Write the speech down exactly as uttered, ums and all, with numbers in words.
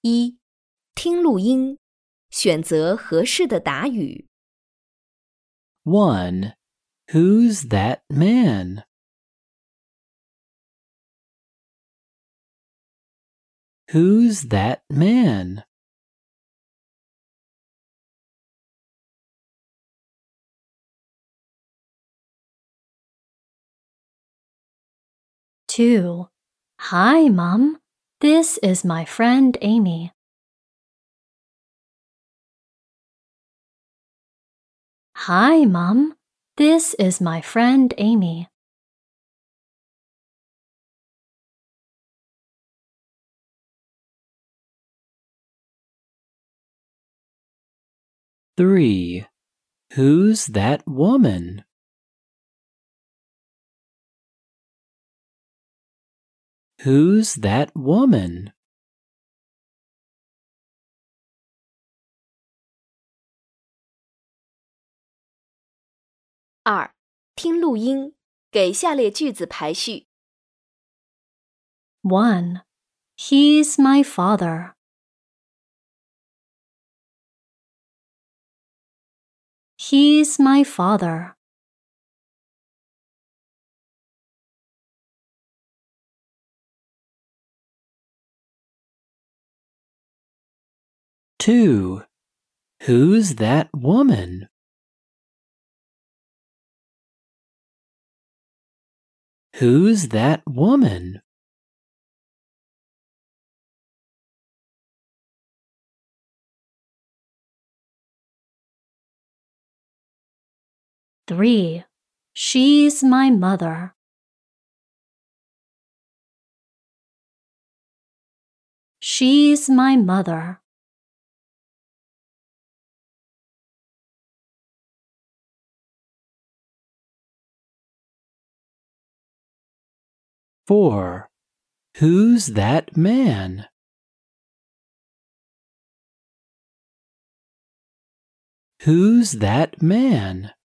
一、听录音，选择合适的答语。 one. Who's that man? Who's that man? two. Hi, Mom. This is my friend Amy. Hi, Mom. This is my friend Amy. three. Who's that woman? Who's that woman? 二、听录音，给下列句子排序。 one. He's my father. He's my father. two. Who's that woman? Who's that woman? three. She's my mother. She's my mother. four. Who's that man? Who's that man?